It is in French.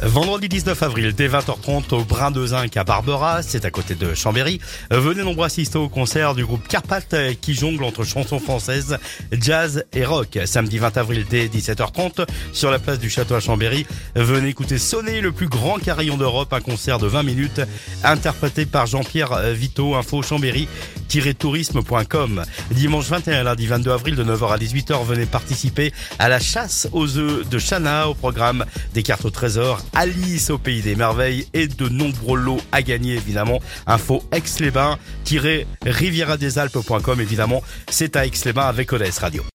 Vendredi 19 avril, dès 20h30 au Brin de Zinc à Barbera, c'est à côté de Chambéry. Venez nombreux assister au concert du groupe Carpath qui jongle entre chansons françaises, jazz et rock. Samedi 20 avril dès 17h30 sur la place du Château à Chambéry. Venez écouter sonner le plus grand carillon d'Europe, un concert de 20 minutes interprété par Jean-Pierre Vito, info chambéry-tourisme.com. Dimanche 21 lundi 22 avril de 9h à 18h, venez participer à la chasse aux œufs de Chana, au programme des cartes au trésor, Alice au pays des merveilles et de nombreux lots à gagner évidemment. Info Aix-les-Bains-riviera-des-Alpes.com évidemment, c'est à Aix-les-Bains avec ODS Radio.